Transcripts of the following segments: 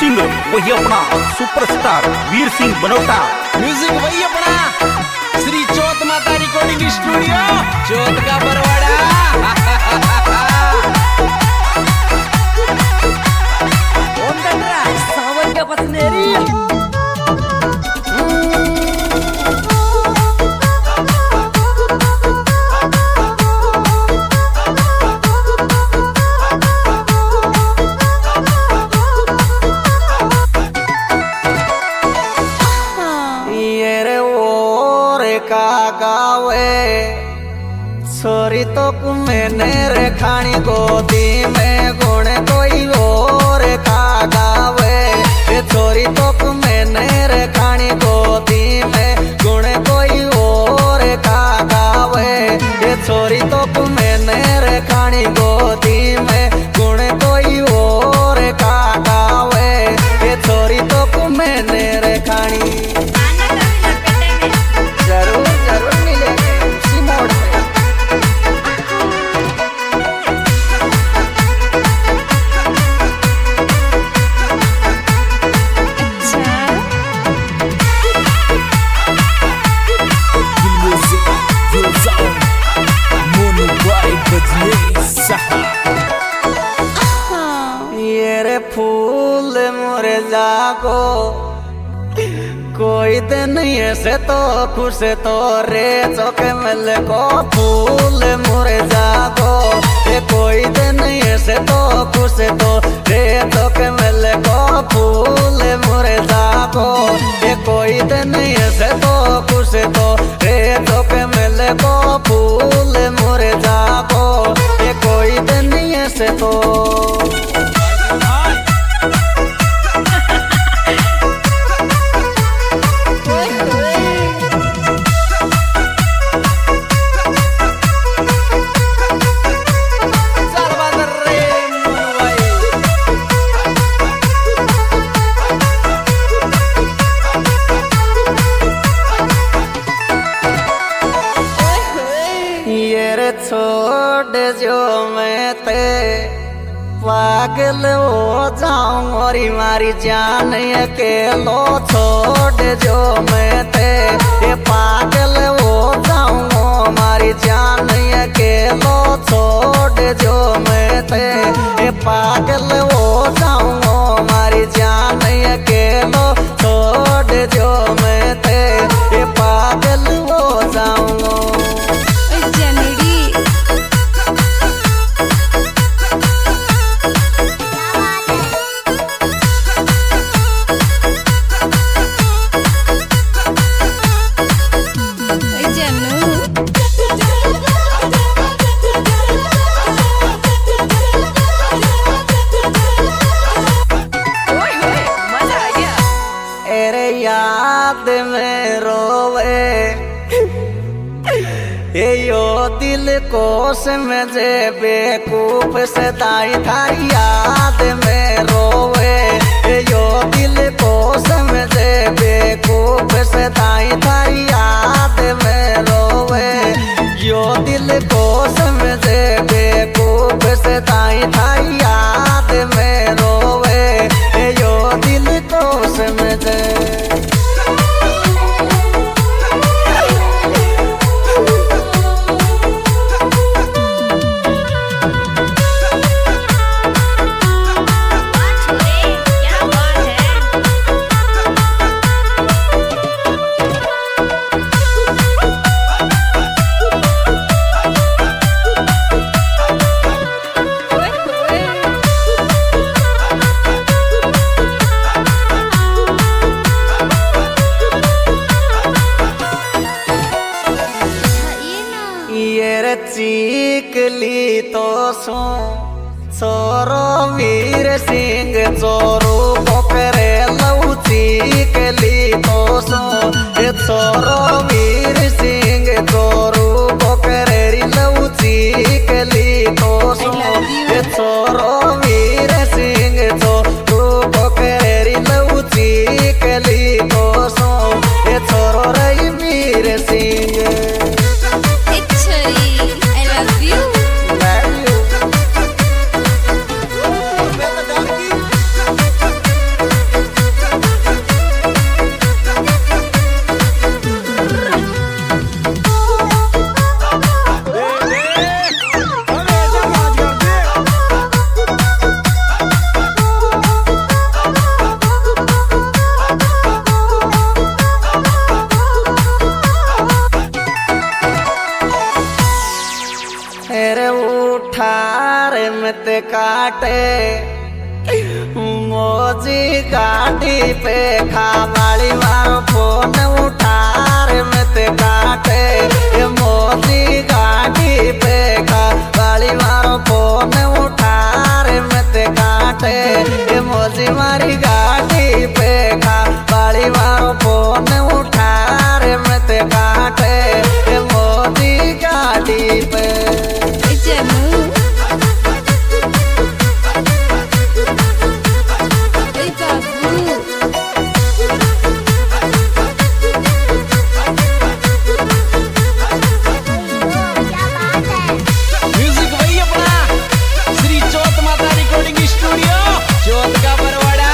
Singer वही अपना superstar Veer Singh Banauta. Music वही अपना श्री चौथ माता रिकॉर्डिंग स्टूडियो चौथ का बरवाड़ा। सावन का पसनेरी छोरी तो मैंने रे खानी गोदी में गुण कोई और का गावे। छोरी तो मैंने रे खानी गोदी में गुण कोई और का गावे। छोरी तो मैंने रे खानी गोदी में गुण कोई और का गावे। छोरी तो मैंने रे खानी जरूर जरूर मिलेंगे उसी मोड़ पे। ये रे फूल मोरे जागो कोई दिन ऐसे तो खुश तो रे चौके मिल को फूल मोरे जागो। कोई दिन ऐसे तो खुश तो रे चौके मिल को फूल मोरे जागो। कोई दिन ऐसे तो खुश तो रे चौके मिल को फूल मोरे जागो। कोई दिन ऐसे तो छोड़ जो मैं ते पागल हो जाऊं और मारी जान अकेलो। छोड़ जो मैं ते पागल हो जाऊं मारी जान अकेलो। छोड़ जो मैं ते पागल हो जाऊं मारी जान अकेलो। छोड़ जो मैं ते पागल हो जाऊं। याद में रोवे यो दिल कोस में जे बेकूफ से ताई थारी याद में रोवे। यो दिल कोस में जे बेकूफ से ताई थारी याद में रोवे। यो दिल कोस में जे बेकूफ से ताई थारी याद में रोवे। यो दिल कोस में जे चीकली तो सो छोरो वीर सिंह चोरू पोखरे लऊ। चीकली तो सो छोरो वीर सिंह चोरू पोखरे लऊ। चीकली तो सो छोरो वीर सिंह चोरू पोखरे लऊ। चीकली तो सो छोरो रही Veer Singh. I love you. काटे मोजी गाड़ी पे खावाली मारो फोन उठा रे मत काटे मोजी गाड़ी पे खावाली मारो फोन उठा रे मत काटे मोजी मारी गाड़ी पे खावाली मारो फोन उठा रे मत काटे मोजी गाड़ी पे म्यूजिक वही अपना श्री चौथ माता रिकॉर्डिंग स्टूडियो चौथ का बरवाड़ा।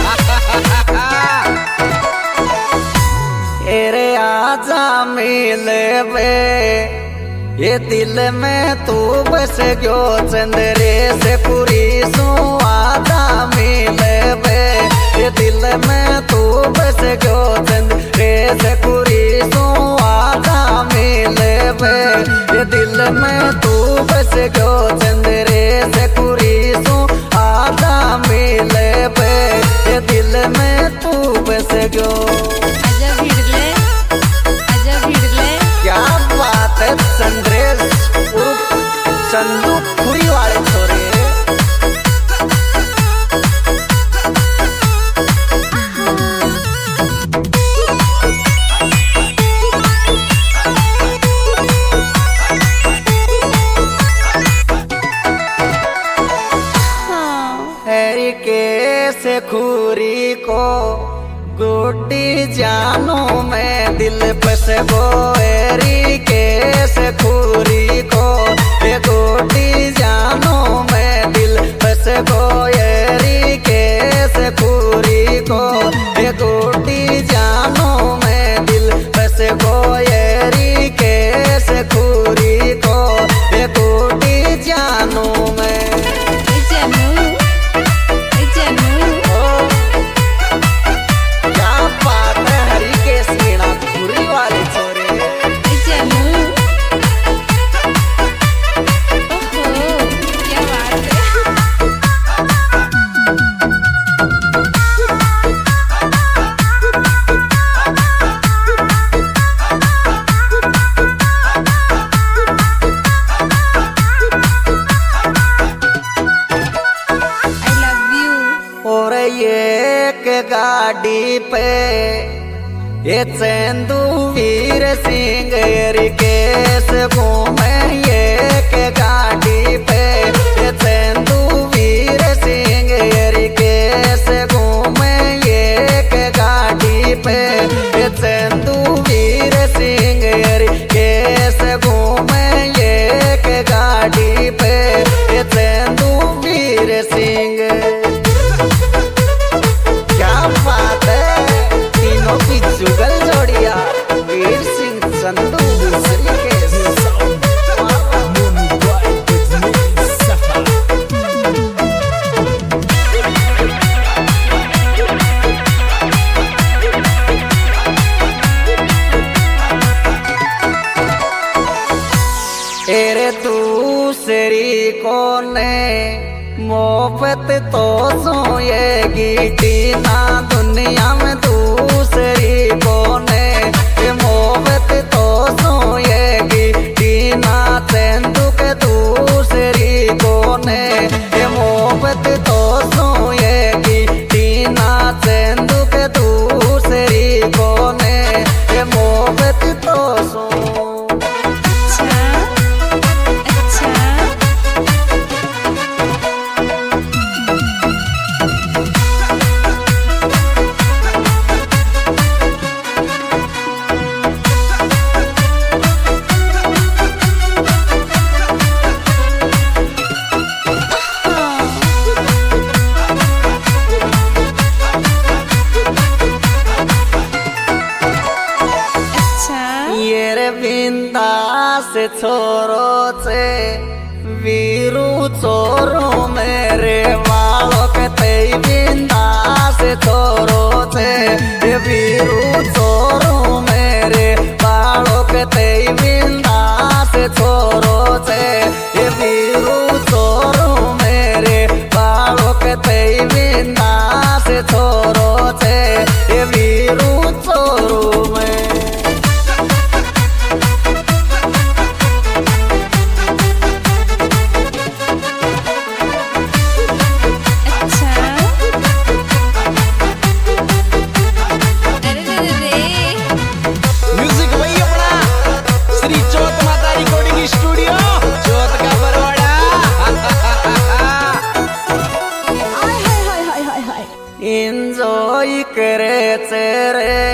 एरे आजा मिले वे ये दिल में तू बस गयो चंद्रे से पूरी सो आजा मिले वे ये दिल में तू बस गयो चंद्रे से पूरी सो आजा मिले वे ये दिल में तू बस गयो चंद्रे से पूरी सो आजा मिले वे ये दिल में तू बस गयो। क्या बात है चंद्रेश चंदू पूरी वाले छोरे हैरी के से खूरी को गुड्डी जानू मैं दिल बस गोरी के से खूरी को ये गुड्डी जानू मैं दिल बस गोरी के से खूरी को ये गुड्डी जानू मैं दिल बस गोरी के से खूरी को ये गुड्डी जानू मैं गाड़ी पे ये चंदू वीर सिंह केस घूमे ये के गाड़ी पे ये चंदू वीर सिंह केस घूमे ये के गाड़ी पे ये चंदू वीर सिंह केस घूमे ये के गाड़ी पे ये चंदू वीर सिंह। जुगल जोड़िया वीर सिंह चंदू दूसरी के एरे दूसरी कोने मोहब्बत तो सोएगी ना दुनिया में दूसरी कोने मोहब्बत तो सोएगी ना चंदू के दूसरी कोने मोहब्बत तो सोएगी ना चंदू के दूसरी कोने मोहब्बत तो सो से छोरो से वीरू चोरो मेरे वालों के तई बिंदा से छोरो से वीरू चोरो मेरे वालों के तई बिंदा से छोरो से वीरू चोरो मेरे इंजॉय करे चेरे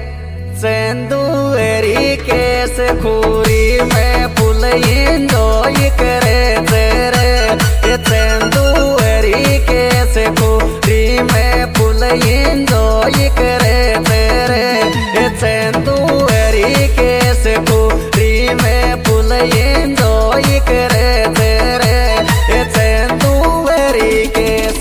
चंदुएरी केस खूरी में फुल इंजॉय करे चेरे चंदुएरी केस खूरी में फुल इंजॉय करे चेरे चंदुएरी केस खूरी में फुल इंजॉय करे चेरे चंदुएरी केस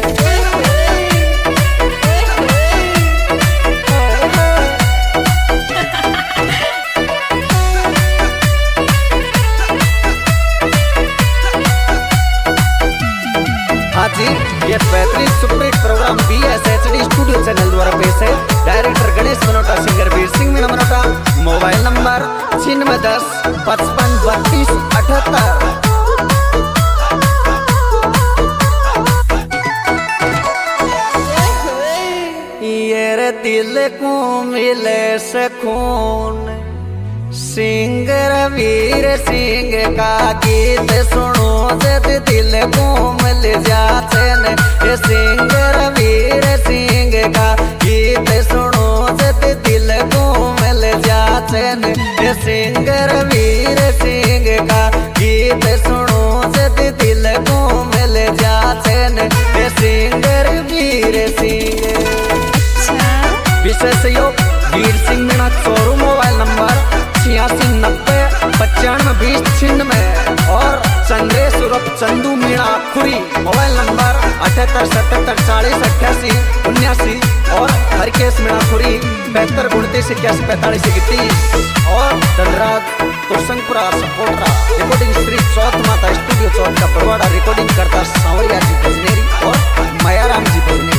जी ये बेहतरीन superhit programme BSHD studio channel द्वारा पेश है। Director Ganesh Manota, singer Veer Singh Meena Manota. Mobile number 9610 55 32 78। ये दिल को मिले सुकून सिंगर वीर सिंह का गीत सुनो जद दिल को मिल जाते न ये सिंगर वीर सिंह का गीत सुनो जद दिल को मिल जाते न ये सिंगर वीर सिंह का गीत सुनो जद दिल को मिल जाते न ये सिंगर वीर सिंह। विशेष योग वीर सिंह मीणा चोरू। मोबाइल नंबर 8690952096 और चंद्रेश उर्फ चंदू मीणा खुरी। मोबाइल नंबर 7877408879 और हरकेश मीणा खुरी 7529814531 और धनराज कुरसंगपुरा सपोर्टरा। रिकॉर्डिंग श्री चौथ माता स्टूडियो चौथ का परवाड़ा। रिकॉर्डिंग करता सांवरिया जी भजनेरी और मायाराम जी भजनेरी।